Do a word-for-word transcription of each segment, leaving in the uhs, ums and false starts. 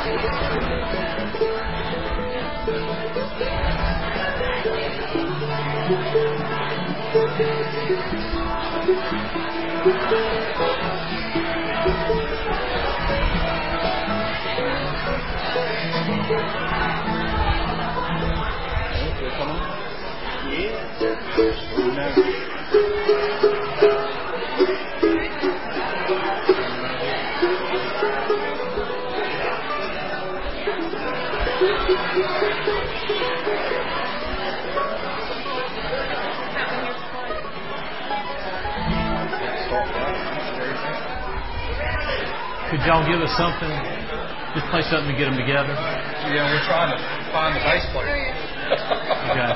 Could y'all give us something? Just play something to get them together. Yeah, we're trying to find the bass player. Okay.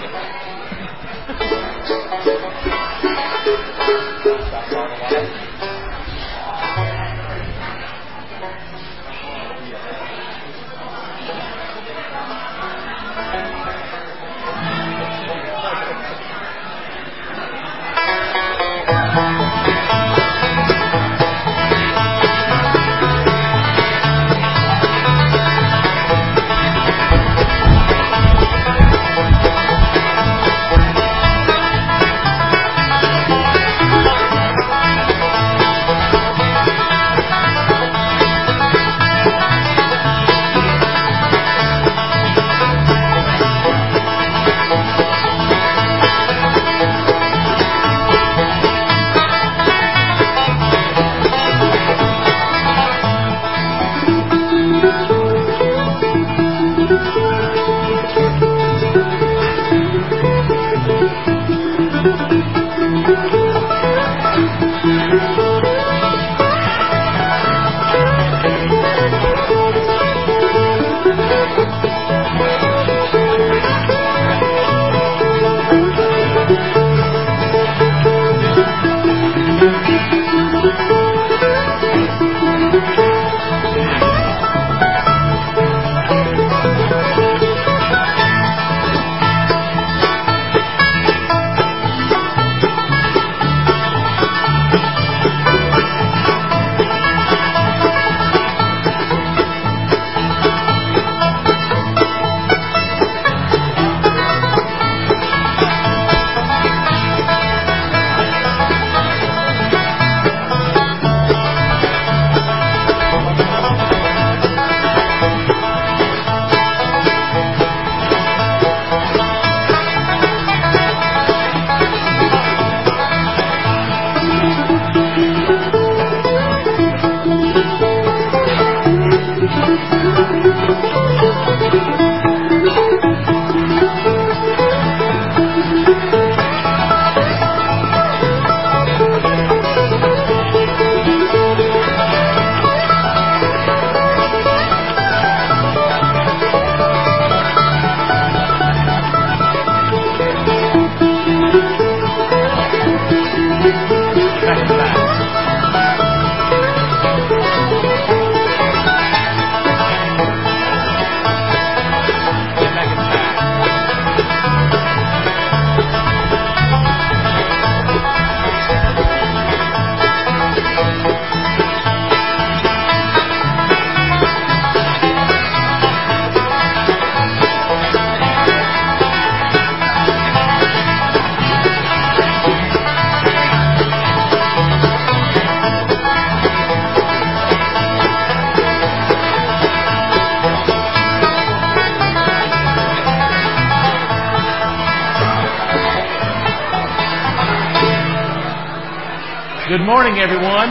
Good morning, everyone.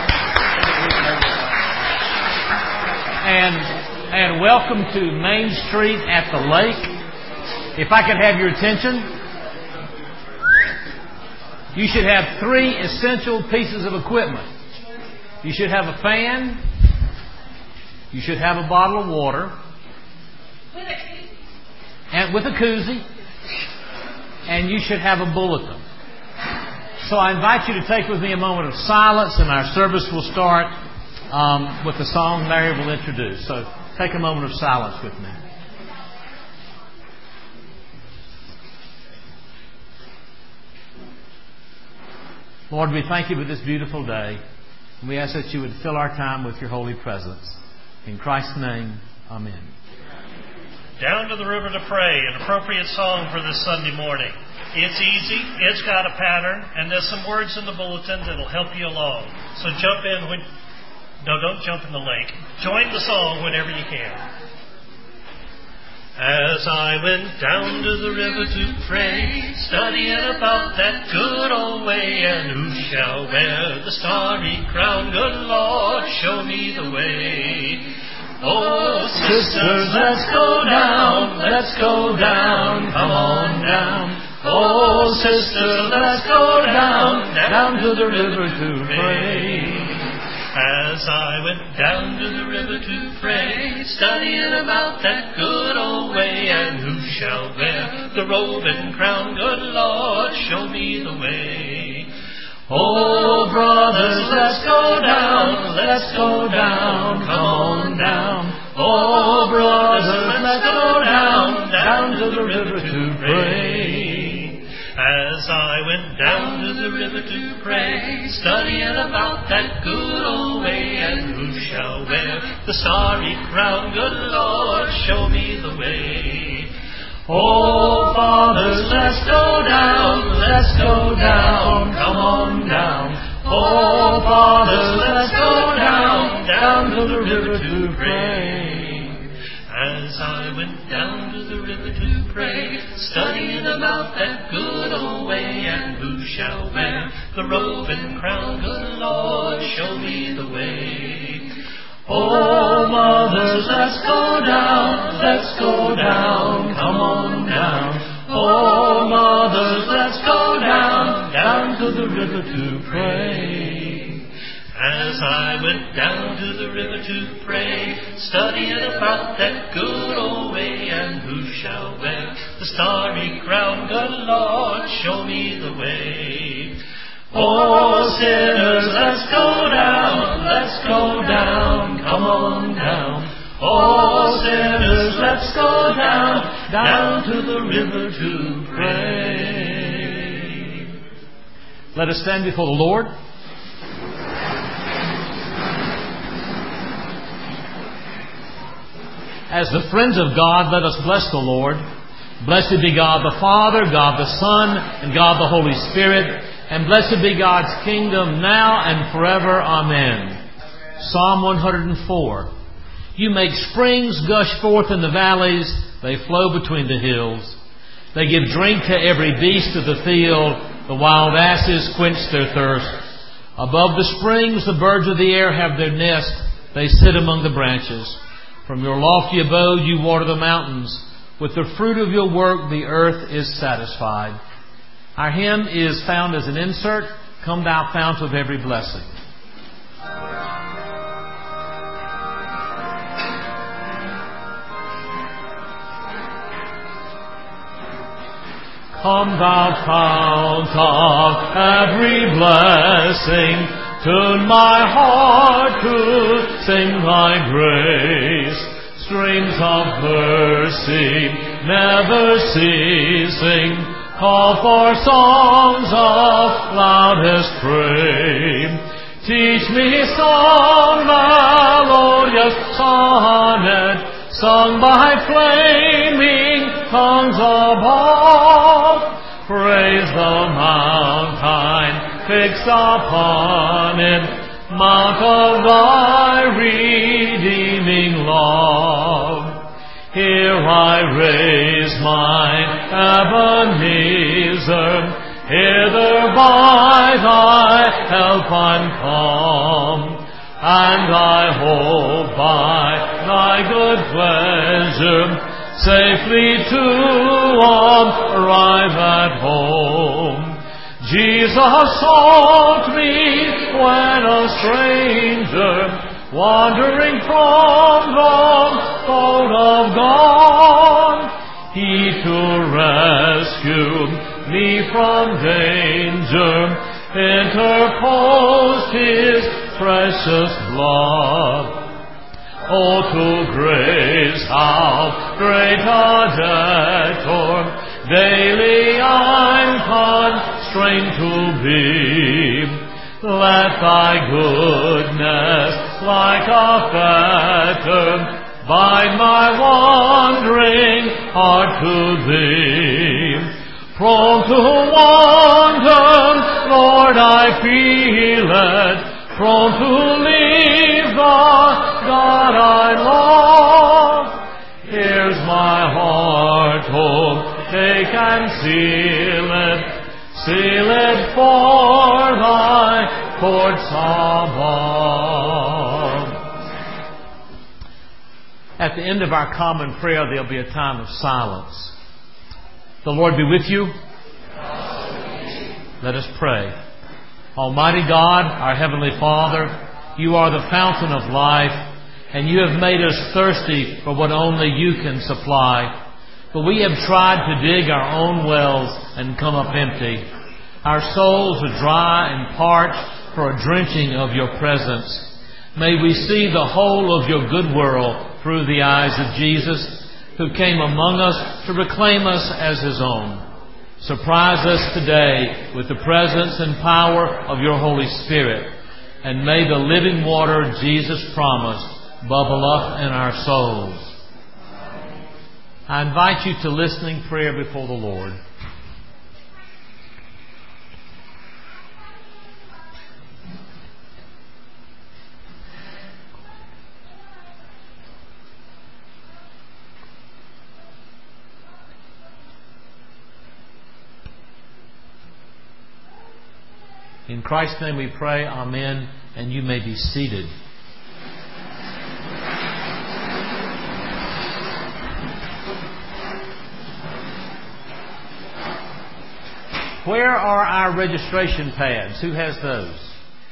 And and welcome to Main Street at the Lake. If I could have your attention, you should have three essential pieces of equipment. You should have a fan. You should have a bottle of water. And with a koozie. And you should have a bulletin. So I invite you to take with me a moment of silence, and our service will start um, with the song Larry will introduce. So take a moment of silence with me. Lord, we thank you for this beautiful day. And we ask that you would fill our time with your holy presence. In Christ's name, amen. Down to the river to pray, an appropriate song for this Sunday morning. It's easy, it's got a pattern, and there's some words in the bulletin that'll help you along. So jump in when... No, don't jump in the lake. Join the song whenever you can. As I went down to the river to pray, studying about that good old way, and who shall wear the starry crown? Good Lord, show me the way. Oh, sisters, let's go down, let's go down, come on down. Oh, sisters, let's go down, down to the river to pray. As I went down to the river to pray, studying about that good old way, and who shall wear the robe and crown? Good Lord, show me the way. Oh, brothers, let's go down, let's go down, come on down. Oh, brothers, let's go down, down to the river to pray. As I went down to the river to pray, studying about that good old way, and who shall wear the starry crown? Good Lord, show me the way. Oh, fathers, let's go down, let's go down, come on down. Oh, fathers, let's go down, down to the river to pray. As I went down to the river to pray, studying about that good old way, and who shall wear the robe and crown? Good Lord, show me the way. Oh, mothers, let's go down, let's go down, come on down. Oh, mothers, let's go down, down to the river to pray. As I went down to the river to pray, studying about that good old way, and who shall wear the starry crown? Good Lord, show me the way. Oh, sinners, let's go down, let's go down, come on down. Oh, sinners, let's go down, down to the river to pray. Let us stand before the Lord. As the friends of God, let us bless the Lord. Blessed be God the Father, God the Son, and God the Holy Spirit. And blessed be God's kingdom now and forever. Amen. Psalm one hundred four. You make springs gush forth in the valleys. They flow between the hills. They give drink to every beast of the field. The wild asses quench their thirst. Above the springs the birds of the air have their nest. They sit among the branches. From your lofty abode you water the mountains. With the fruit of your work the earth is satisfied. Our hymn is found as an insert, Come Thou Fount of Every Blessing. Come Thou Fount of every blessing, tune my heart to sing Thy grace. Streams of mercy never ceasing, call for songs of loudest praise. Teach me some melodious sonnet, sung by flaming tongues above. Praise the mountain fixed upon it, mount of thy redeeming love. Here I raise mine Ebenezer, hither by thy help I'm come, and I hope by thy good pleasure safely to arrive at home. Jesus sought me when a stranger, wandering from the fold of God. He to rescue me from danger interposed His precious blood. Oh, to grace how great a debtor daily I'm constrained to be. Let thy goodness like a fetter, bind my wandering heart to Thee. Prone to wander, Lord, I feel it, prone to leave the God I love. Here's my heart, oh, take and seal it, seal it for Thy courts above. At the end of our common prayer, there'll be a time of silence. The Lord be with you. Let us pray. Almighty God, our Heavenly Father, You are the fountain of life, and You have made us thirsty for what only You can supply. But we have tried to dig our own wells and come up empty. Our souls are dry and parched for a drenching of Your presence. May we see the whole of Your good world through the eyes of Jesus, who came among us to reclaim us as His own. Surprise us today with the presence and power of Your Holy Spirit, and may the living water Jesus promised bubble up in our souls. I invite you to listening prayer before the Lord. In Christ's name we pray, Amen, and you may be seated. Where are our registration pads? Who has those?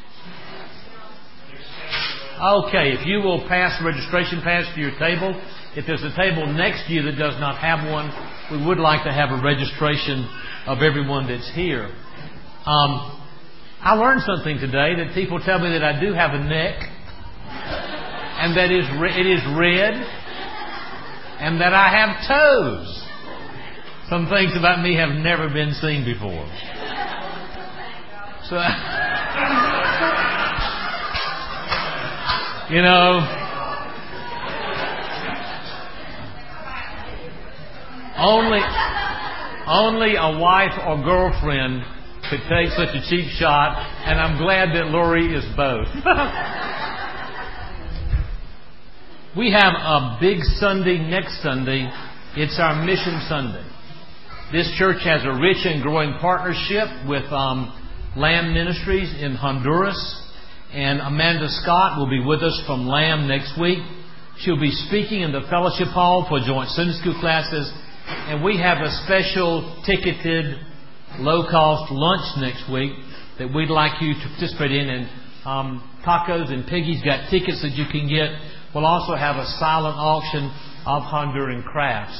Okay, if you will pass the registration pads to your table. If there's a table next to you that does not have one, we would like to have a registration of everyone that's here. Um, I learned something today, that people tell me that I do have a neck, and that is re- it is red, and that I have toes. Some things about me have never been seen before. So, you know, only, only a wife or girlfriend could take such a cheap shot, and I'm glad that Lori is both. We have a big Sunday next Sunday. It's our Mission Sunday. This church has a rich and growing partnership with um, Lamb Ministries in Honduras, and Amanda Scott will be with us from Lamb next week. She'll be speaking in the fellowship hall for joint Sunday school classes, and we have a special ticketed low-cost lunch next week that we'd like you to participate in. And um, Tacos and Piggy's got tickets that you can get. We'll also have a silent auction of Honduran crafts.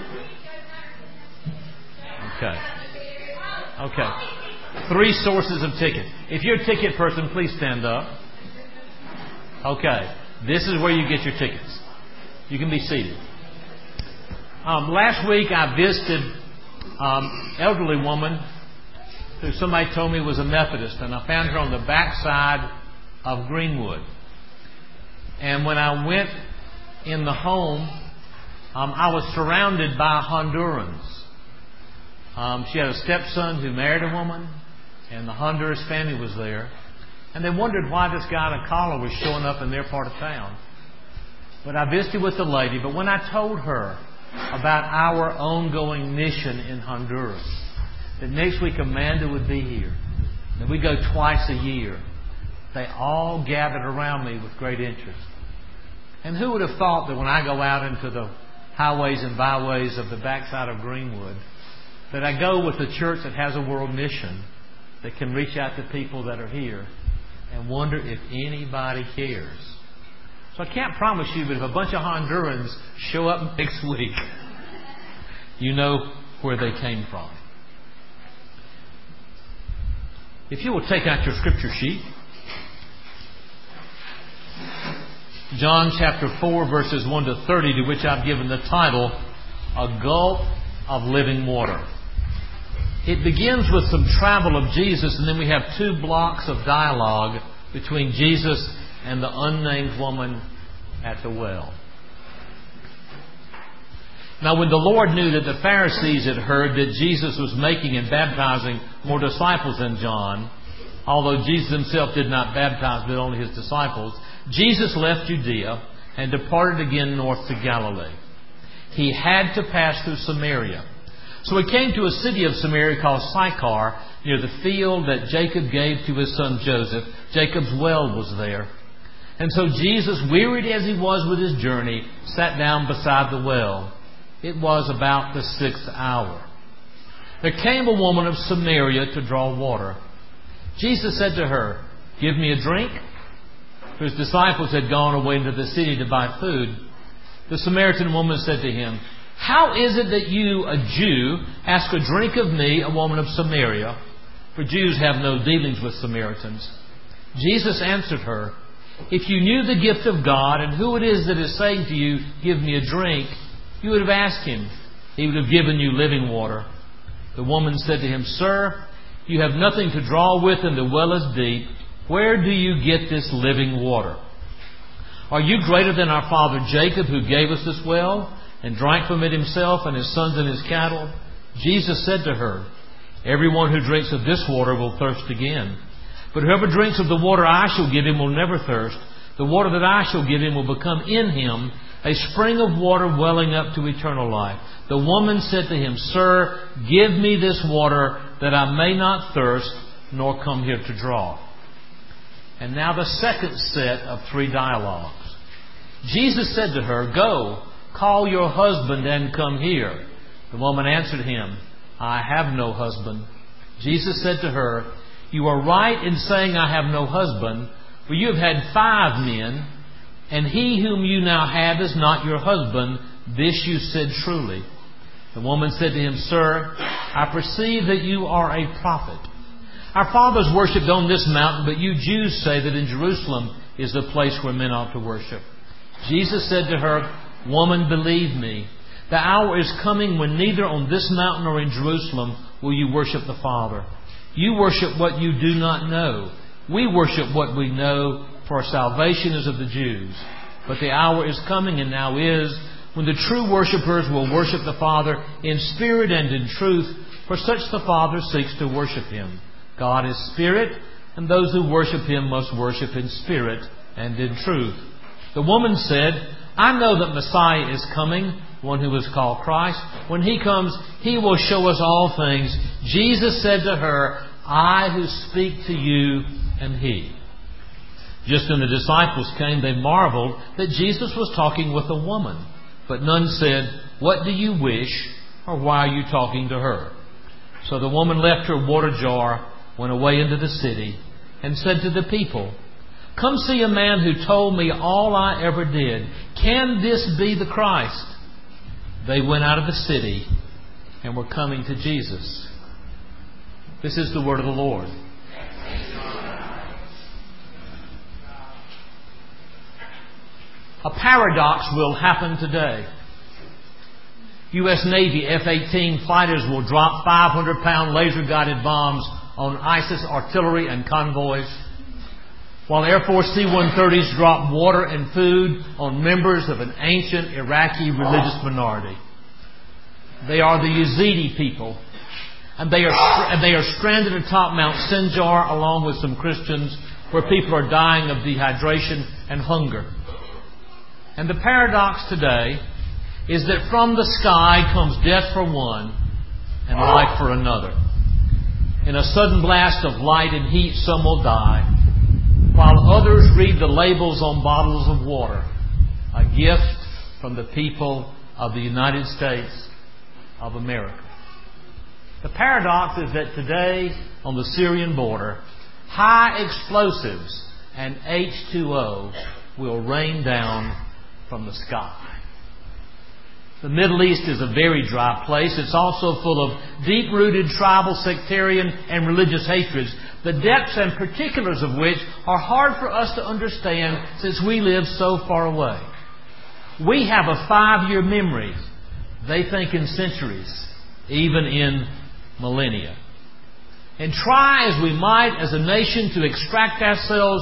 Okay. Okay. Three sources of ticket. If you're a ticket person, please stand up. Okay. This is where you get your tickets. You can be seated. Um, last week I visited Um, elderly woman who somebody told me was a Methodist, and I found her on the backside of Greenwood. And when I went in the home, um, I was surrounded by Hondurans. Um, she had a stepson who married a woman, and the Honduras family was there. And they wondered why this guy in a collar was showing up in their part of town. But I visited with the lady. But when I told her about our ongoing mission in Honduras, that next week Amanda would be here, that we go twice a year, they all gathered around me with great interest. And who would have thought that when I go out into the highways and byways of the backside of Greenwood, that I go with a church that has a world mission that can reach out to people that are here and wonder if anybody cares. So I can't promise you, but if a bunch of Hondurans show up next week, you know where they came from. If you will take out your scripture sheet, John chapter four, verses one to thirty, to which I've given the title, A Gulp of Living Water. It begins with some travel of Jesus, and then we have two blocks of dialogue between Jesus and the unnamed woman at the well. Now when the Lord knew that the Pharisees had heard that Jesus was making and baptizing more disciples than John, although Jesus himself did not baptize but only his disciples, Jesus left Judea and departed again north to Galilee. He had to pass through Samaria. So he came to a city of Samaria called Sychar, near the field that Jacob gave to his son Joseph. Jacob's well was there. And so Jesus, wearied as he was with his journey, sat down beside the well. It was about the sixth hour. There came a woman of Samaria to draw water. Jesus said to her, "Give me a drink." For his disciples had gone away into the city to buy food. The Samaritan woman said to him, "How is it that you, a Jew, ask a drink of me, a woman of Samaria?" For Jews have no dealings with Samaritans. Jesus answered her, "If you knew the gift of God and who it is that is saying to you, 'Give me a drink,' you would have asked him. He would have given you living water." The woman said to him, "Sir, you have nothing to draw with and the well is deep. Where do you get this living water? Are you greater than our father Jacob, who gave us this well and drank from it himself and his sons and his cattle?" Jesus said to her, "Everyone who drinks of this water will thirst again. But whoever drinks of the water I shall give him will never thirst. The water that I shall give him will become in him a spring of water welling up to eternal life." The woman said to him, "Sir, give me this water that I may not thirst, nor come here to draw." And now the second set of three dialogues. Jesus said to her, "Go, call your husband and come here." The woman answered him, "I have no husband." Jesus said to her, "You are right in saying I have no husband, for you have had five men, and he whom you now have is not your husband. This you said truly." The woman said to him, "Sir, I perceive that you are a prophet. Our fathers worshipped on this mountain, but you Jews say that in Jerusalem is the place where men ought to worship." Jesus said to her, "Woman, believe me, the hour is coming when neither on this mountain nor in Jerusalem will you worship the Father. You worship what you do not know. We worship what we know, for our salvation is of the Jews. But the hour is coming, and now is, when the true worshippers will worship the Father in spirit and in truth, for such the Father seeks to worship Him. God is spirit, and those who worship Him must worship in spirit and in truth." The woman said, "I know that Messiah is coming, one who is called Christ. When He comes, He will show us all things." Jesus said to her, "I who speak to you am He." Just when the disciples came, they marveled that Jesus was talking with a woman. But none said, "What do you wish?" or "Why are you talking to her?" So the woman left her water jar, went away into the city, and said to the people, "Come see a man who told me all I ever did. Can this be the Christ?" They went out of the city and were coming to Jesus. This is the word of the Lord. A paradox will happen today. U S Navy F eighteen fighters will drop five hundred pound laser-guided bombs on ISIS artillery and convoys, while Air Force C one thirties drop water and food on members of an ancient Iraqi religious minority. They are the Yazidi people, and they are and they are stranded atop Mount Sinjar along with some Christians, where people are dying of dehydration and hunger. And the paradox today is that from the sky comes death for one and life for another. In a sudden blast of light and heat, some will die, while others read the labels on bottles of water, a gift from the people of the United States of America. The paradox is that today on the Syrian border, high explosives and H two O will rain down from the sky. The Middle East is a very dry place. It's also full of deep-rooted tribal, sectarian, and religious hatreds, the depths and particulars of which are hard for us to understand since we live so far away. We have a five-year memory. They think in centuries, even in millennia. And try as we might as a nation to extract ourselves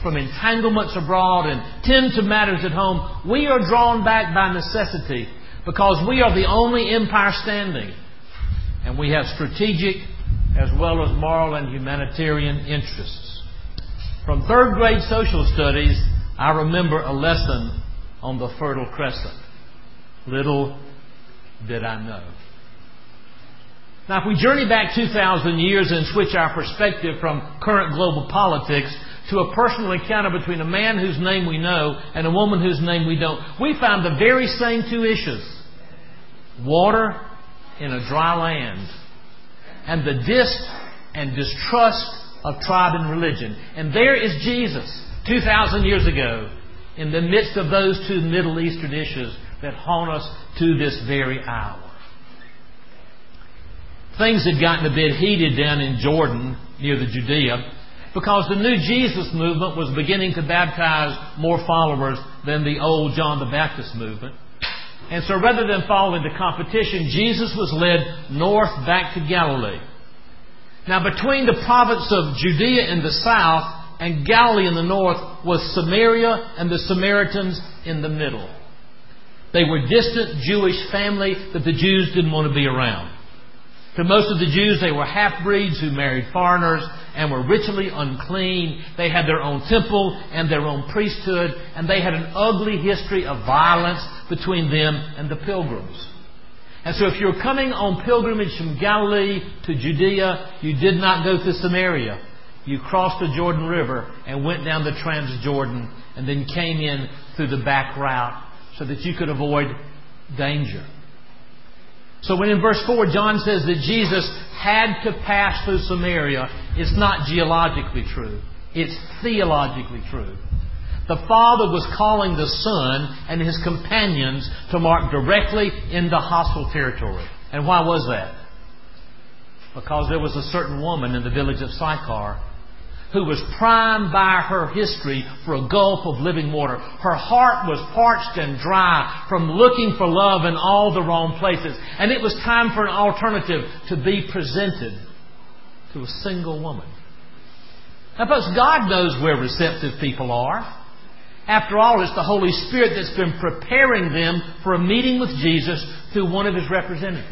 from entanglements abroad and tend to matters at home, we are drawn back by necessity because we are the only empire standing. And we have strategic as well as moral and humanitarian interests. From third grade social studies, I remember a lesson on the Fertile Crescent. Little did I know. Now, if we journey back two thousand years and switch our perspective from current global politics to a personal encounter between a man whose name we know and a woman whose name we don't, we find the very same two issues. Water in a dry land and the dis and distrust of tribe and religion. And there is Jesus, two thousand years ago, in the midst of those two Middle Eastern issues that haunt us to this very hour. Things had gotten a bit heated down in Jordan, near the Judea, because the new Jesus movement was beginning to baptize more followers than the old John the Baptist movement. And so rather than fall into competition, Jesus was led north back to Galilee. Now, between the province of Judea in the south and Galilee in the north was Samaria and the Samaritans in the middle. They were distant Jewish family that the Jews didn't want to be around. To most of the Jews, they were half-breeds who married foreigners and were ritually unclean. They had their own temple and their own priesthood, and they had an ugly history of violence between them and the pilgrims. And so if you're coming on pilgrimage from Galilee to Judea, you did not go to Samaria. You crossed the Jordan River and went down the Transjordan and then came in through the back route so that you could avoid danger. So when in verse four John says that Jesus had to pass through Samaria, it's not geologically true. It's theologically true. The Father was calling the Son and His companions to march directly into hostile territory. And why was that? Because there was a certain woman in the village of Sychar who was primed by her history for a gulf of living water. Her heart was parched and dry from looking for love in all the wrong places. And it was time for an alternative to be presented to a single woman. Now, folks, God knows where receptive people are. After all, it's the Holy Spirit that's been preparing them for a meeting with Jesus through one of His representatives.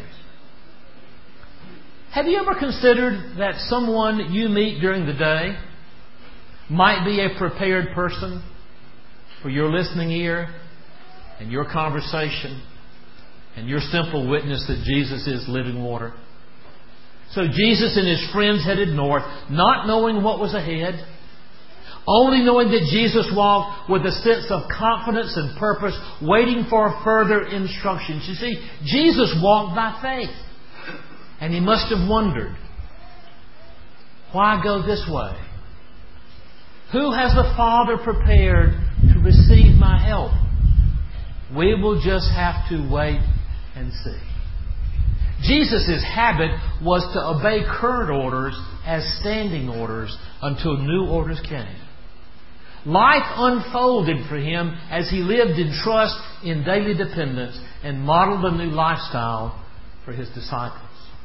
Have you ever considered that someone you meet during the day might be a prepared person for your listening ear and your conversation and your simple witness that Jesus is living water? So Jesus and His friends headed north, not knowing what was ahead, only knowing that Jesus walked with a sense of confidence and purpose, waiting for further instructions. You see, Jesus walked by faith. And He must have wondered, why go this way? Who has the Father prepared to receive my help? We will just have to wait and see. Jesus' habit was to obey current orders as standing orders until new orders came. Life unfolded for Him as He lived in trust, in daily dependence, and modeled a new lifestyle for His disciples.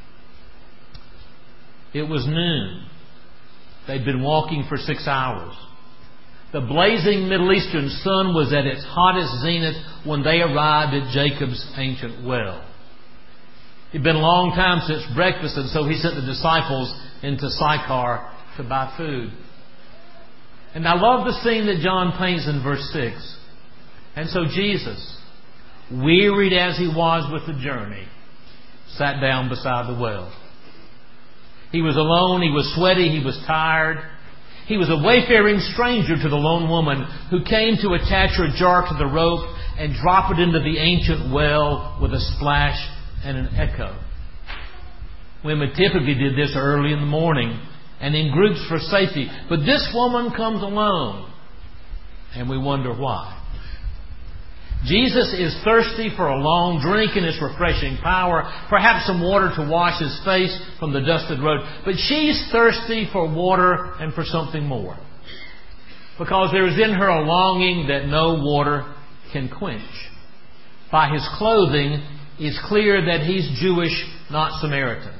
It was noon. They'd been walking for six hours. The blazing Middle Eastern sun was at its hottest zenith when they arrived at Jacob's ancient well. It'd been a long time since breakfast, and so He sent the disciples into Sychar to buy food. And I love the scene that John paints in verse six. And so Jesus, wearied as He was with the journey, sat down beside the well. He was alone, he was sweaty, he was tired. He was a wayfaring stranger to the lone woman who came to attach her jar to the rope and drop it into the ancient well with a splash and an echo. Women typically did this early in the morning and in groups for safety. But this woman comes alone, and we wonder why. Jesus is thirsty for a long drink in its refreshing power, perhaps some water to wash His face from the dusted road. But she's thirsty for water and for something more, because there is in her a longing that no water can quench. By his clothing, it's clear that he's Jewish, not Samaritan.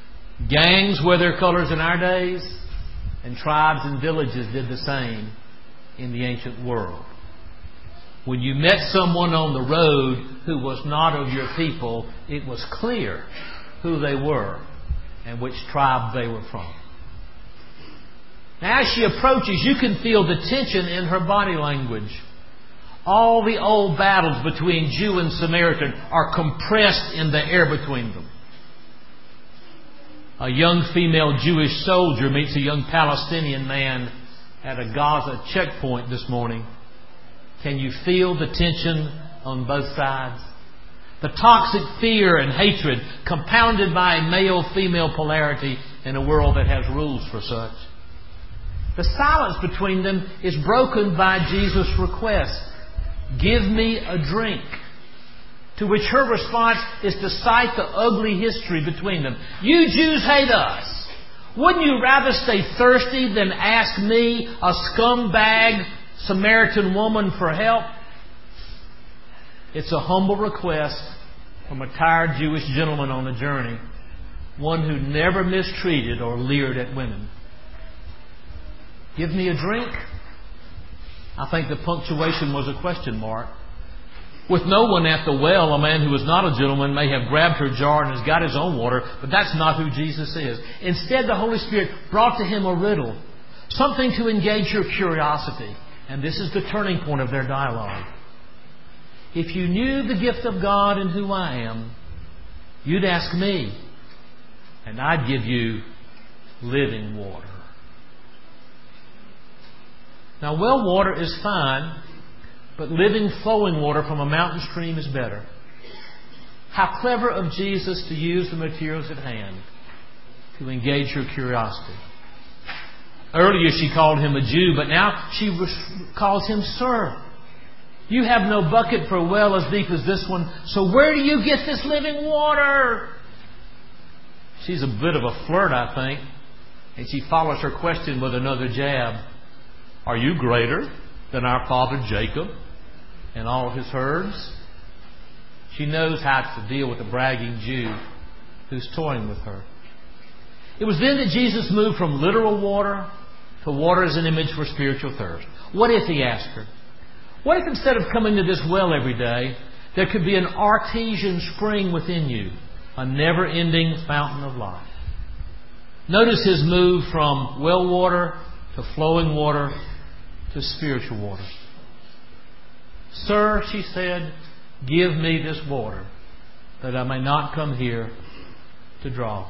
Gangs wear their colors in our days, and tribes and villages did the same in the ancient world. When you met someone on the road who was not of your people, it was clear who they were and which tribe they were from. Now, as she approaches, you can feel the tension in her body language. All the old battles between Jew and Samaritan are compressed in the air between them. A young female Jewish soldier meets a young Palestinian man at a Gaza checkpoint this morning. Can you feel the tension on both sides? The toxic fear and hatred compounded by a male-female polarity in a world that has rules for such. The silence between them is broken by Jesus' request, "Give me a drink." To which her response is to cite the ugly history between them. "You Jews hate us. Wouldn't you rather stay thirsty than ask me, a scumbag Samaritan woman, for help?" It's a humble request from a tired Jewish gentleman on a journey, one who never mistreated or leered at women. "Give me a drink?" I think the punctuation was a question mark. With no one at the well, a man who was not a gentleman may have grabbed her jar and has got his own water, but that's not who Jesus is. Instead, the Holy Spirit brought to him a riddle, something to engage your curiosity. And this is the turning point of their dialogue. "If you knew the gift of God and who I am, you'd ask me, and I'd give you living water." Now, well water is fine, but living, flowing water from a mountain stream is better. How clever of Jesus to use the materials at hand to engage your curiosity. Earlier she called him a Jew, but now she calls him Sir. "You have no bucket for a well as deep as this one, so where do you get this living water?" She's a bit of a flirt, I think, and she follows her question with another jab. "Are you greater than our father Jacob and all his herds?" She knows how to deal with a bragging Jew who's toying with her. It was then that Jesus moved from literal water to water as an image for spiritual thirst. What if, he asked her, what if instead of coming to this well every day, there could be an artesian spring within you, a never-ending fountain of life? Notice his move from well water to flowing water to spiritual water. "Sir," she said, "give me this water, that I may not come here to draw."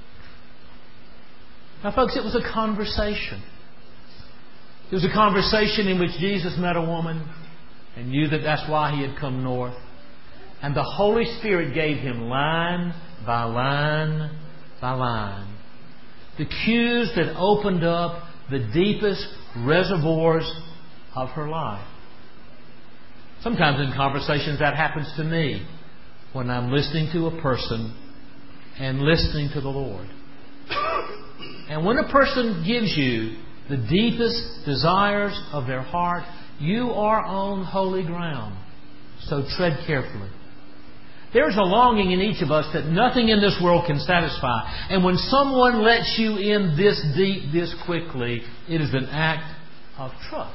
Now, folks, it was a conversation. It was a conversation in which Jesus met a woman and knew that that's why he had come north. And the Holy Spirit gave him line by line by line the cues that opened up the deepest reservoirs of her life. Sometimes in conversations that happens to me when I'm listening to a person and listening to the Lord. And when a person gives you the deepest desires of their heart, you are on holy ground. So tread carefully. There's a longing in each of us that nothing in this world can satisfy. And when someone lets you in this deep, this quickly, it is an act of trust.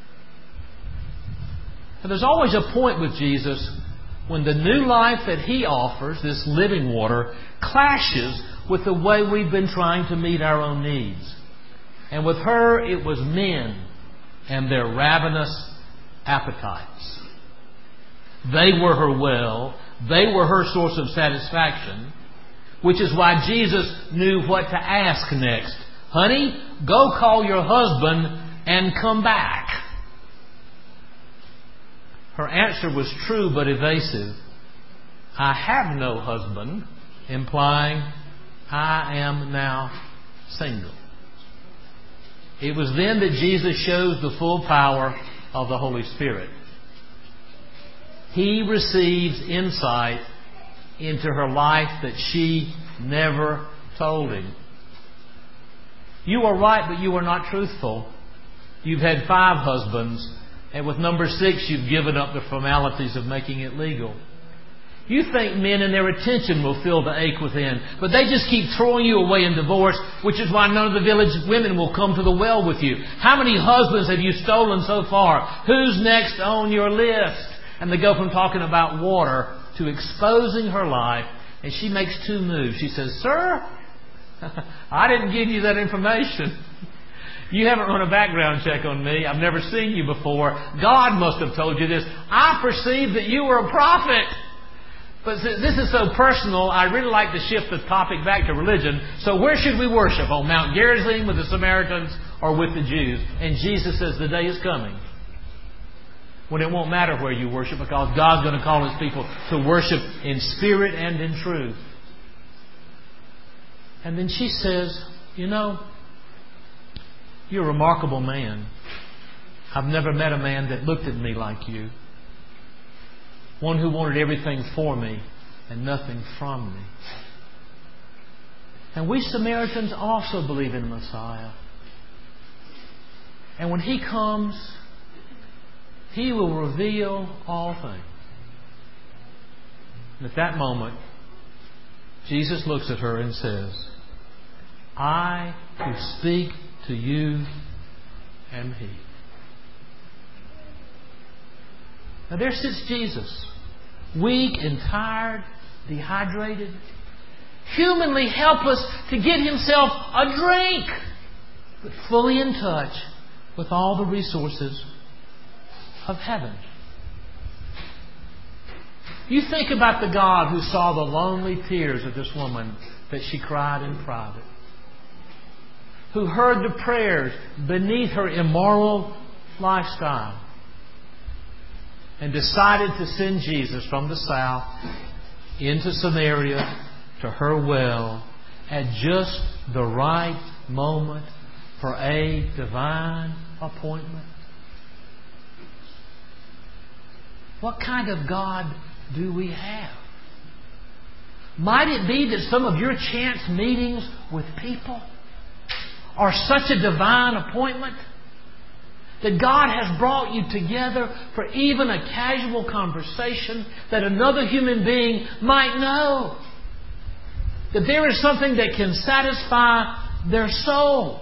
And there's always a point with Jesus when the new life that He offers, this living water, clashes with the way we've been trying to meet our own needs. And with her, it was men and their ravenous appetites. They were her well. They were her source of satisfaction, which is why Jesus knew what to ask next. "Honey, go call your husband and come back." Her answer was true but evasive. "I have no husband," implying I am now single. It was then that Jesus shows the full power of the Holy Spirit. He receives insight into her life that she never told him. "You are right, but you are not truthful. You've had five husbands, and with number six, you've given up the formalities of making it legal." You think men and their attention will fill the ache within, but they just keep throwing you away in divorce, which is why none of the village women will come to the well with you. How many husbands have you stolen so far? Who's next on your list? And they go from talking about water to exposing her life, and she makes two moves. She says, "Sir, I didn't give you that information. You haven't run a background check on me. I've never seen you before. God must have told you this. I perceived that you were a prophet." But this is so personal, I really like to shift the topic back to religion. So where should we worship? On Mount Gerizim with the Samaritans or with the Jews? And Jesus says the day is coming when it won't matter where you worship, because God's going to call His people to worship in spirit and in truth. And then she says, "You know, you're a remarkable man. I've never met a man that looked at me like you. One who wanted everything for me and nothing from me." And we Samaritans also believe in Messiah. And when He comes, He will reveal all things. And at that moment, Jesus looks at her and says, "I who speak to you am He." Now there sits Jesus, weak and tired, dehydrated, humanly helpless to get Himself a drink, but fully in touch with all the resources of heaven. You think about the God who saw the lonely tears of this woman that she cried in private, who heard the prayers beneath her immoral lifestyle, and decided to send Jesus from the south into Samaria to her well at just the right moment for a divine appointment. What kind of God do we have? Might it be that some of your chance meetings with people are such a divine appointment that God has brought you together for even a casual conversation that another human being might know? That there is something that can satisfy their soul.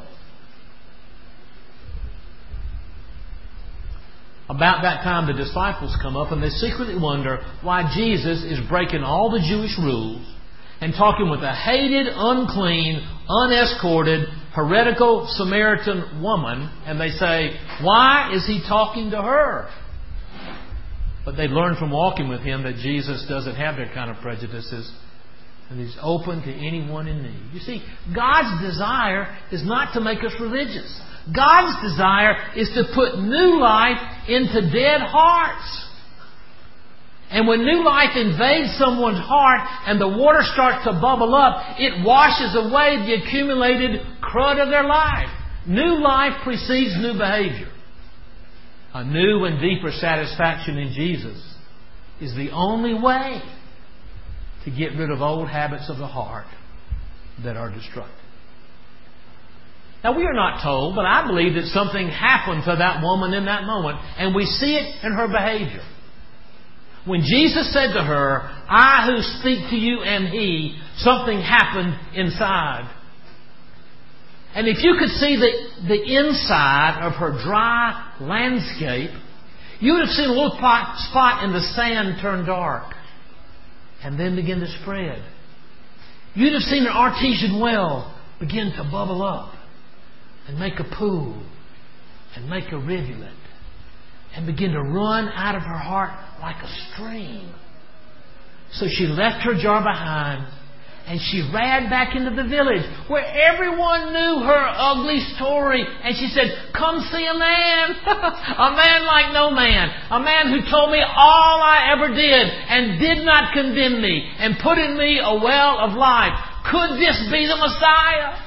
About that time, the disciples come up and they secretly wonder why Jesus is breaking all the Jewish rules and talking with a hated, unclean, unescorted, heretical Samaritan woman. And they say, why is He talking to her? But they learned from walking with Him that Jesus doesn't have that kind of prejudices, and He's open to anyone in need. You see, God's desire is not to make us religious. God's desire is to put new life into dead hearts. And when new life invades someone's heart and the water starts to bubble up, it washes away the accumulated crud of their life. New life precedes new behavior. A new and deeper satisfaction in Jesus is the only way to get rid of old habits of the heart that are destructive. Now, we are not told, but I believe that something happened to that woman in that moment, and we see it in her behavior. When Jesus said to her, I who speak to you am He, something happened inside. And if you could see the, the inside of her dry landscape, you would have seen a little spot, spot in the sand turn dark and then begin to spread. You'd have seen an artesian well begin to bubble up and make a pool and make a rivulet and begin to run out of her heart like a stream. So she left her jar behind and she ran back into the village where everyone knew her ugly story. And she said, come see a man, a man like no man, a man who told me all I ever did and did not condemn me and put in me a well of life. Could this be the Messiah?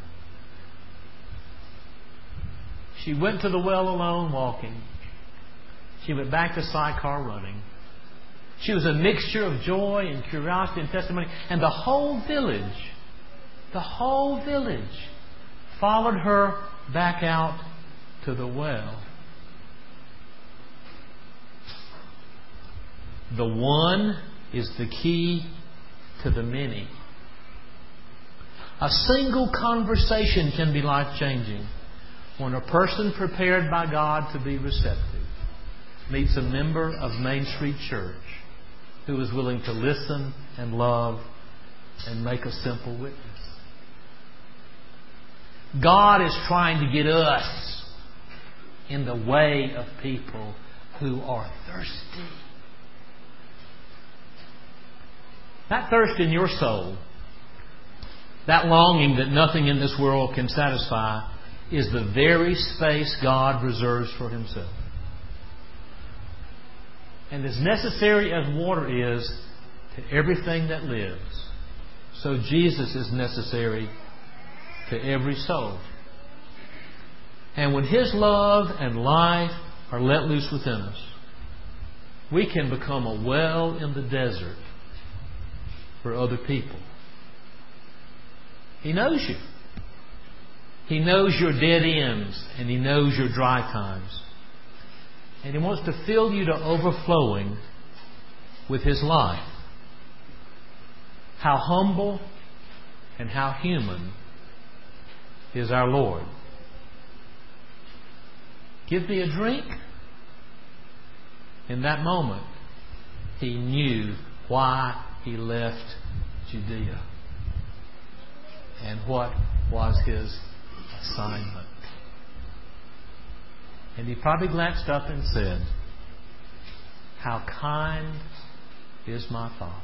She went to the well alone walking. She went back to Sychar running. She was a mixture of joy and curiosity and testimony. And the whole village, the whole village followed her back out to the well. The one is the key to the many. A single conversation can be life-changing when a person prepared by God to be receptive meets a member of Main Street Church who is willing to listen and love and make a simple witness. God is trying to get us in the way of people who are thirsty. That thirst in your soul, that longing that nothing in this world can satisfy, is the very space God reserves for Himself. And as necessary as water is to everything that lives, so Jesus is necessary to every soul. And when His love and life are let loose within us, we can become a well in the desert for other people. He knows you. He knows your dead ends, and He knows your dry times. And He wants to fill you to overflowing with His life. How humble and how human is our Lord. Give me a drink. In that moment, He knew why He left Judea and what was His assignment. And He probably glanced up and said, "How kind is my Father."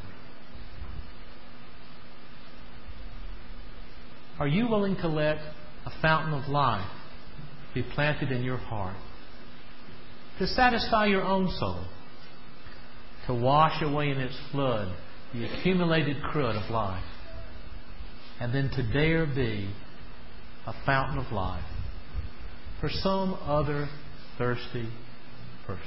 Are you willing to let a fountain of life be planted in your heart to satisfy your own soul, to wash away in its flood the accumulated crud of life, and then to dare be a fountain of life for some other thirsty person?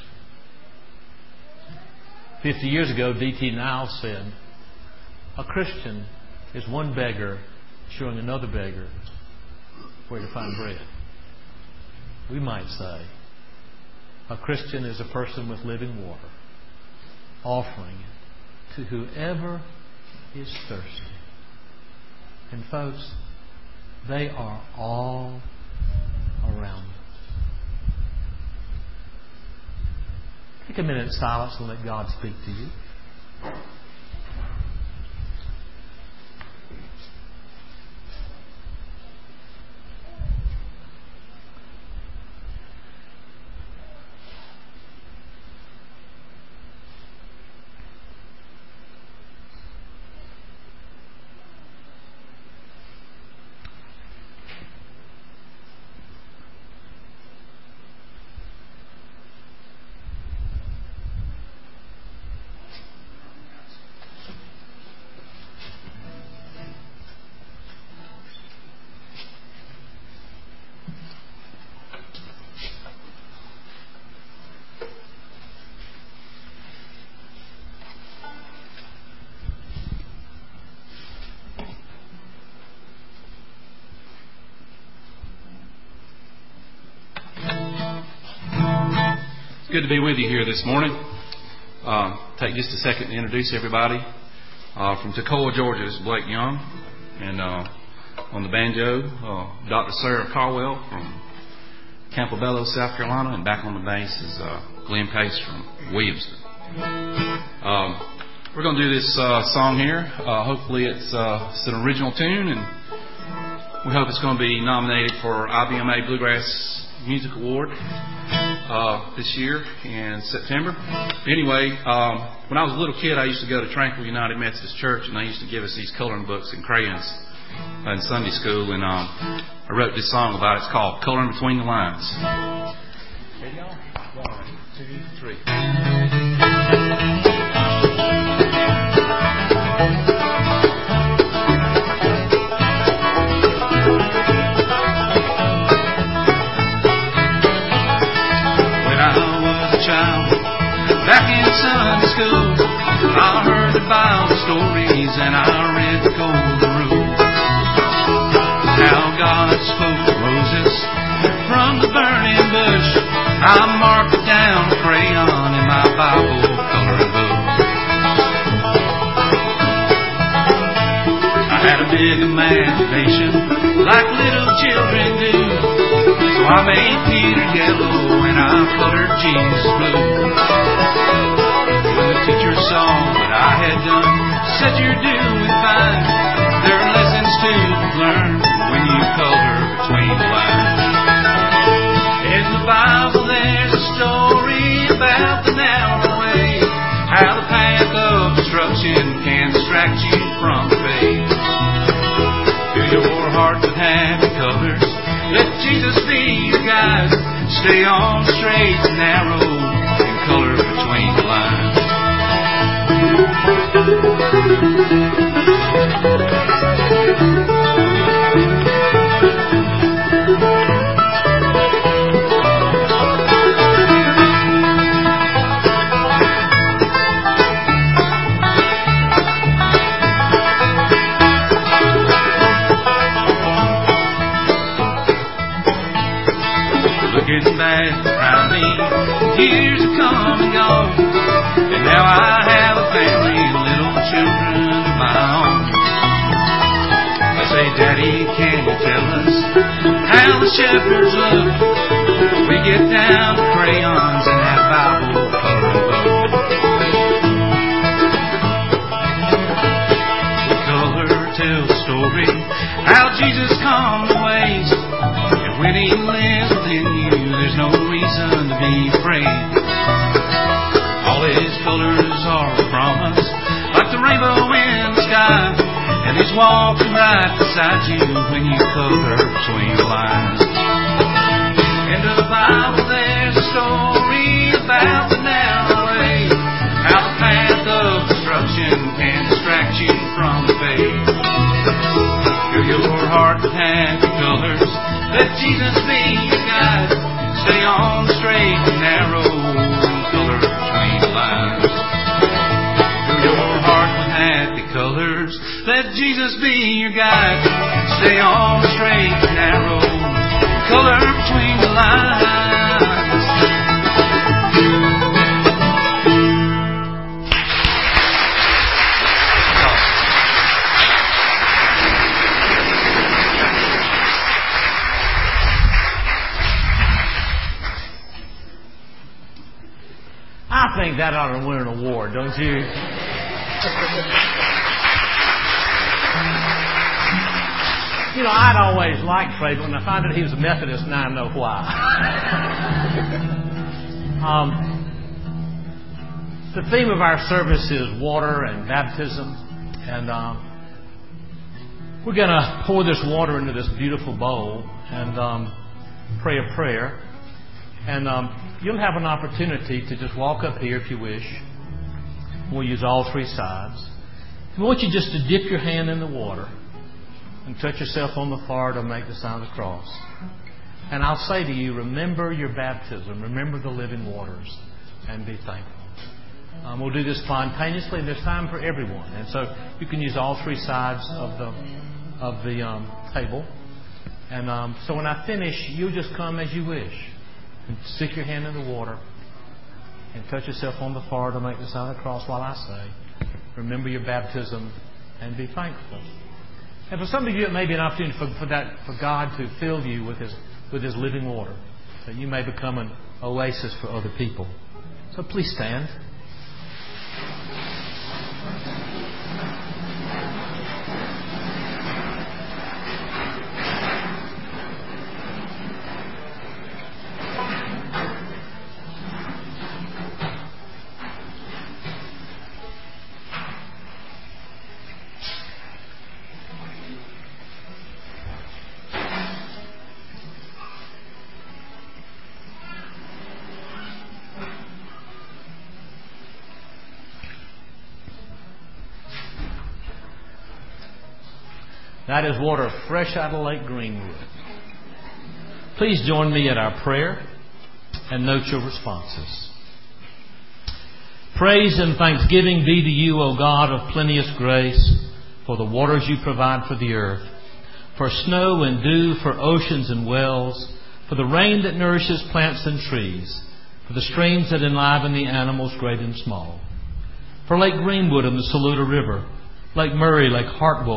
Fifty years ago, D T Niles said, "A Christian is one beggar showing another beggar where to find bread." We might say, a Christian is a person with living water, offering it to whoever is thirsty. And folks, they are all around us. Take a minute of silence and let God speak to you. Good to be with you here this morning. Uh, take just a second to introduce everybody. Uh, from Toccoa, Georgia, this is Blake Young. And uh, on the banjo, uh, Doctor Sarah Caldwell from Campobello, South Carolina. And back on the bass is uh, Glenn Pace from Williamston. Um, we're going to do this uh, song here. Uh, hopefully it's, uh, it's an original tune, and we hope it's going to be nominated for I B M A Bluegrass Music Award uh, this year in September. Anyway, um, when I was a little kid, I used to go to Tranquil United Methodist Church, and they used to give us these coloring books and crayons in Sunday school, and um, I wrote this song about it. It's called Coloring Between the Lines. Ready, y'all? One, two, three. Back in Sunday school, I heard the Bible stories and I read the Golden Rule. How God spoke to Moses from the burning bush. I marked it down with crayon in my Bible coloring book. big imagination like little children do. So I made Peter yellow and I colored Jesus blue. When the teacher saw what I had done, said you're doing fine. There are lessons to learn when you color between the lines. In the Bible there's a story about the narrow way, how the path of destruction can distract you from faith. Fill your heart with happy colors, let Jesus be your guide. Stay on the straight and narrow and color between the lines. Looking back behind me, years have come and gone, and now I have a family and little children of my own. They say, Daddy, can you tell us how the shepherds look? We get down to crayons and that Bible coloring book. The color tells the story how Jesus calmed the waves, and when He lives within you, there's no reason to be afraid. All His colors are a promise, like the rainbow in the sky, and He's walking right beside you when you color between the lines. In the Bible there's a story about the narrow way, how the path of destruction can distract you from faith. Fill your heart with happy colors, let Jesus be your guide. Stay on the straight and narrow and color between the lines. Fill your heart with happy colors, let Jesus be your guide. Stay on the straight and narrow and color between the lines. I think that ought to win an award, don't you? You know, I'd always liked Fred. When I found out he was a Methodist, now I know why. um, the theme of our service is water and baptism. And um, we're going to pour this water into this beautiful bowl and um, pray a prayer. And um, you'll have an opportunity to just walk up here if you wish. We'll use all three sides. We want you just to dip your hand in the water and touch yourself on the forehead and make the sign of the cross. And I'll say to you, remember your baptism. Remember the living waters and be thankful. Um, we'll do this spontaneously. There's time for everyone. And so you can use all three sides of the, of the um, table. And um, so when I finish, you'll just come as you wish. And stick your hand in the water and touch yourself on the forehead and make the sign of the cross while I say, remember your baptism and be thankful. And for some of you, it may be an opportunity for, for that for God to fill you with His with His living water, that you may become an oasis for other people. So please stand. That is water fresh out of Lake Greenwood. Please join me at our prayer and note your responses. Praise and thanksgiving be to you, O God of plenteous grace, for the waters you provide for the earth, for snow and dew, for oceans and wells, for the rain that nourishes plants and trees, for the streams that enliven the animals great and small, for Lake Greenwood and the Saluda River, Lake Murray, Lake Hartwell,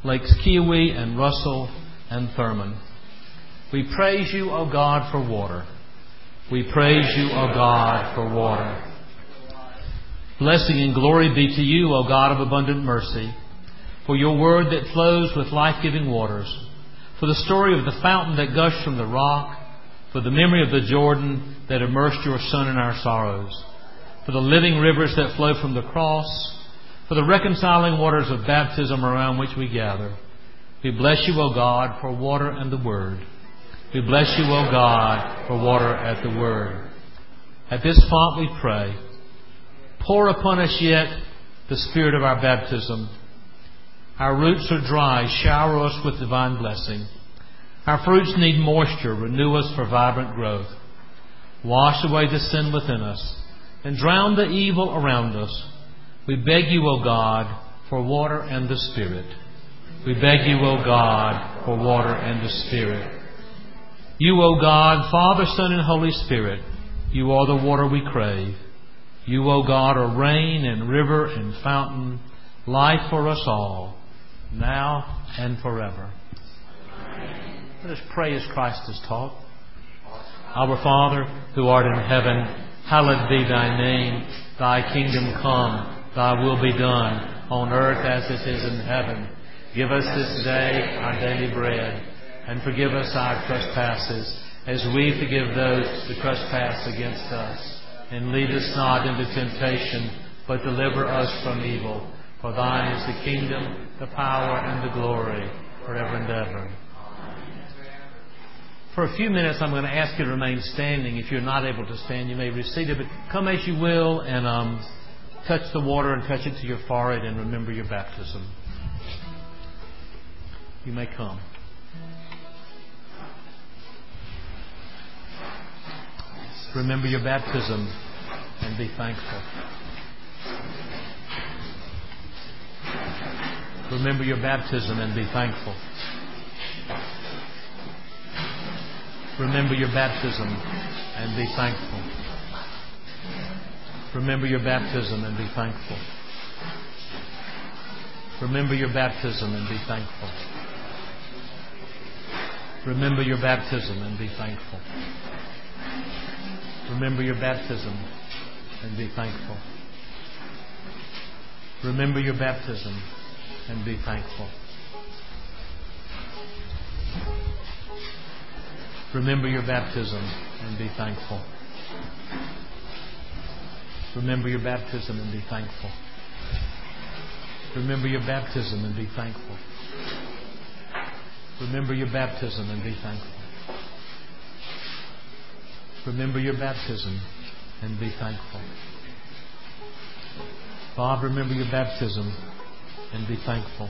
Lakes Kiowee and Russell and Thurman. We praise you, O God, for water. We praise you, O God, for water. Blessing and glory be to you, O God of abundant mercy, for your word that flows with life-giving waters, for the story of the fountain that gushed from the rock, for the memory of the Jordan that immersed your Son in our sorrows, for the living rivers that flow from the cross, for the reconciling waters of baptism around which we gather. We bless you, O God, for water and the Word. We bless you, O God, for water at the Word. At this font we pray, pour upon us yet the Spirit of our baptism. Our roots are dry, shower us with divine blessing. Our fruits need moisture, renew us for vibrant growth. Wash away the sin within us and drown the evil around us. We beg you, O God, for water and the Spirit. We beg you, O God, for water and the Spirit. You, O God, Father, Son, and Holy Spirit, you are the water we crave. You, O God, are rain and river and fountain, life for us all, now and forever. Let us pray as Christ has taught. Our Father, who art in heaven, hallowed be thy name. Thy kingdom come, thy will be done, on earth as it is in heaven. Give us this day our daily bread, and forgive us our trespasses, as we forgive those who trespass against us. And lead us not into temptation, but deliver us from evil. For thine is the kingdom, the power, and the glory, forever and ever. For a few minutes, I'm going to ask you to remain standing. If you're not able to stand, you may receive it, but come as you will and um, touch the water and touch it to your forehead and remember your baptism. You may come. Remember your baptism and be thankful. Remember your baptism and be thankful. Remember your baptism and be thankful. Remember your baptism and be thankful. Remember your baptism and be thankful. Remember your baptism and be thankful. Remember your baptism and be thankful. Remember your baptism and be thankful. Remember your baptism and be thankful. Remember your baptism and be thankful. Remember your baptism and be thankful. Remember your baptism and be thankful. Remember your baptism and be thankful. Bob, remember your baptism and be thankful.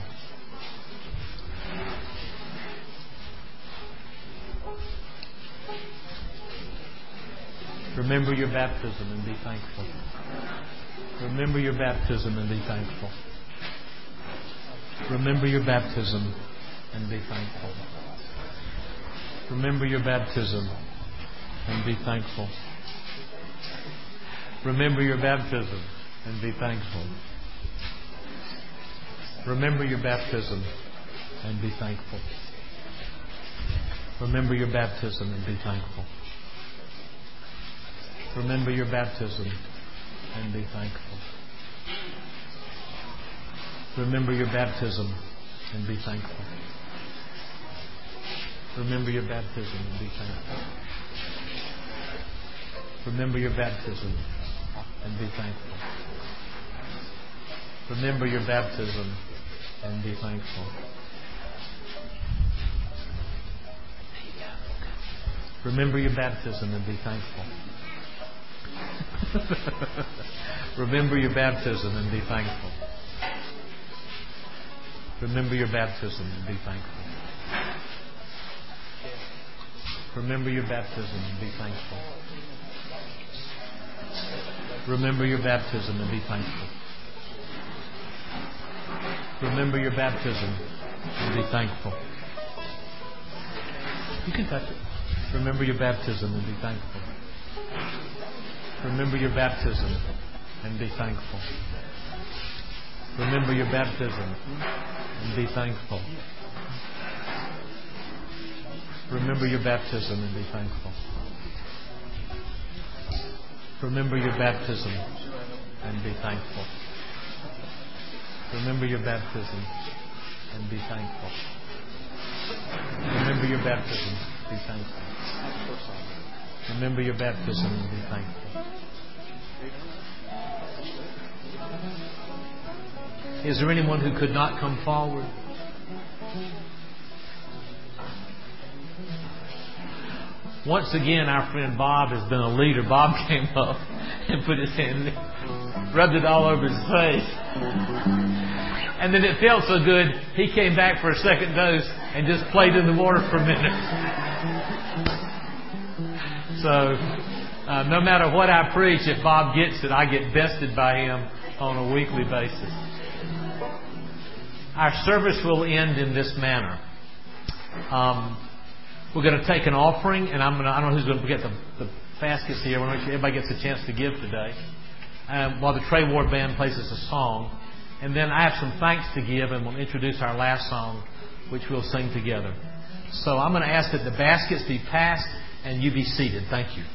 Remember your baptism and be thankful. Remember your baptism and be thankful. Remember your baptism and be thankful. Remember your baptism and be thankful. Remember your baptism and be thankful. Remember your baptism and be thankful. Remember your baptism and be thankful. Remember your baptism and be thankful. Remember your baptism and be thankful. Remember your baptism and be thankful. Remember your baptism and be thankful. Remember your baptism and be thankful. Remember your baptism and be thankful. Remember your baptism and be thankful. Remember your baptism and be thankful. Remember your baptism and be thankful. Remember your baptism and be thankful. Remember your baptism and be thankful. You can touch it. Remember your baptism and be thankful. Remember your baptism and be thankful. Remember your baptism and be thankful. Remember your baptism and be thankful. Remember your baptism and be thankful. Remember your baptism and be thankful. Remember your baptism, be thankful. Remember your baptism and be thankful. Is there anyone who could not come forward? Once again, our friend Bob has been a leader. Bob came up and put his hand, rubbed it all over his face. And then it felt so good, he came back for a second dose and just played in the water for a minute. So, uh, no matter what I preach, if Bob gets it, I get bested by him on a weekly basis. Our service will end in this manner. Um, we're going to take an offering, and I'm going to, I don't know who's going to get the, the baskets here. I want to make sure everybody gets a chance to give today. Um, while the Trey Ward Band plays us a song. And then I have some thanks to give, and we'll introduce our last song, which we'll sing together. So I'm going to ask that the baskets be passed and you be seated. Thank you.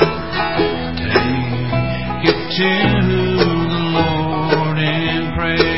To the Lord in prayer.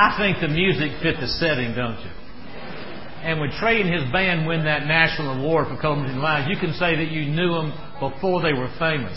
I think the music fit the setting, don't you? And when Trey and his band win that national award for Coleman and Lions, you can say that you knew them before they were famous.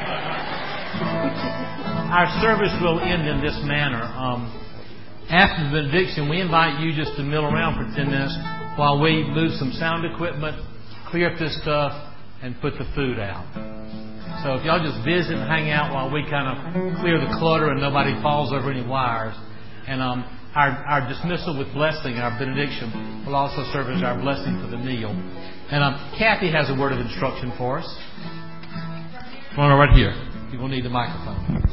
Our service will end in this manner. Um, after the benediction, we invite you just to mill around for ten minutes while we move some sound equipment, clear up this stuff, and put the food out. So if y'all just visit and hang out while we kind of clear the clutter and nobody falls over any wires. And um, our, our dismissal with blessing, our benediction, will also serve as our blessing for the meal. And um, Kathy has a word of instruction for us. Come on, right here. You will need the microphone.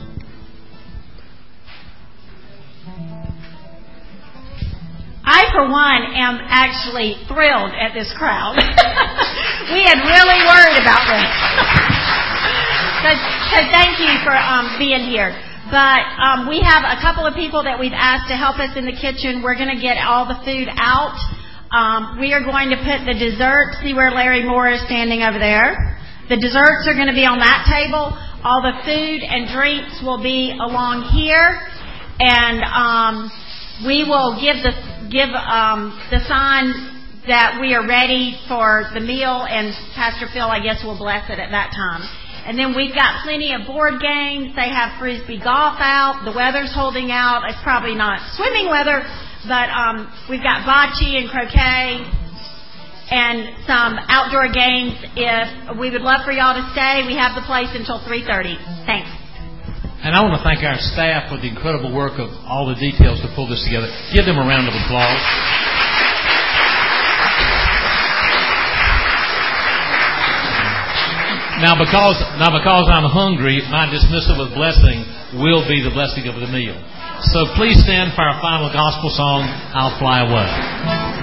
I, for one, am actually thrilled at this crowd. We had really worried about this. so, so thank you for um, being here. But um, we have a couple of people that we've asked to help us in the kitchen. We're going to get all the food out. Um, we are going to put the desserts. See where Larry Moore is standing over there. The desserts are going to be on that table. All the food and drinks will be along here. And um, we will give the give um, the sign that we are ready for the meal, and Pastor Phil, I guess, will bless it at that time. And then we've got plenty of board games. They have Frisbee golf out. The weather's holding out. It's probably not swimming weather, but um, we've got bocce and croquet and some outdoor games. If we would love for y'all to stay. We have the place until three thirty. Thanks. And I want to thank our staff for the incredible work of all the details to pull this together. Give them a round of applause. Now because, now because I'm hungry, my dismissal with blessing will be the blessing of the meal. So please stand for our final gospel song, I'll Fly Away.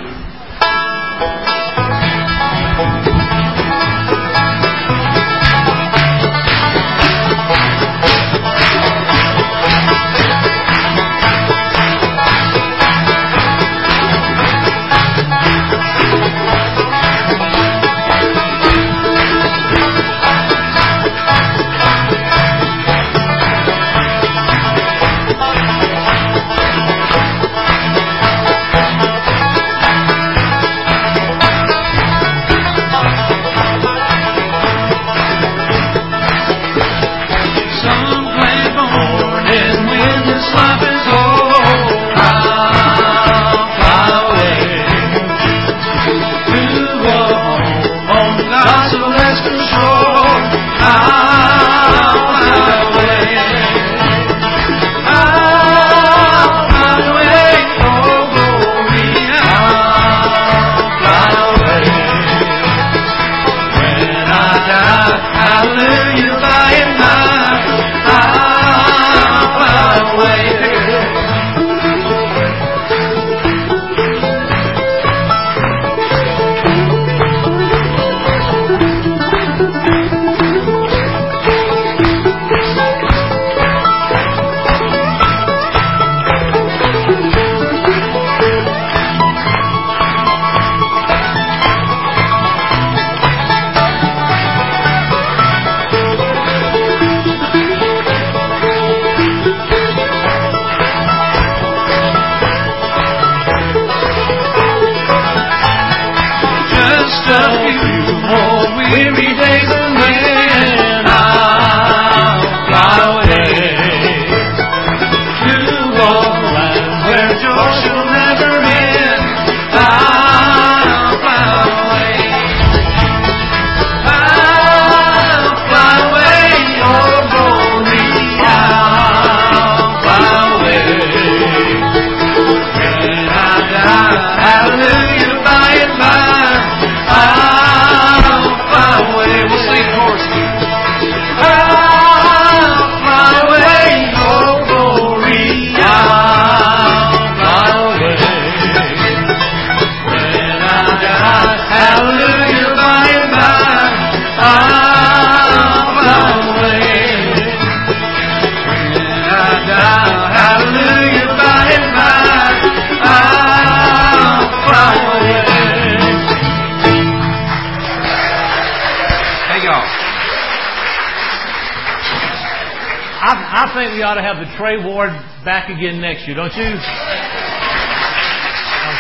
I think we ought to have the Trey Ward back again next year, don't you?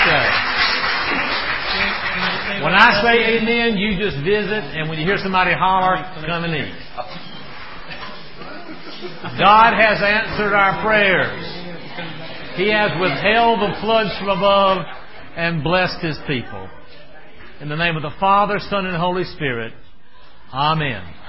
Okay. When I say amen, you just visit, and when you hear somebody holler, come and eat. God has answered our prayers. He has withheld the floods from above and blessed His people. In the name of the Father, Son, and Holy Spirit. Amen.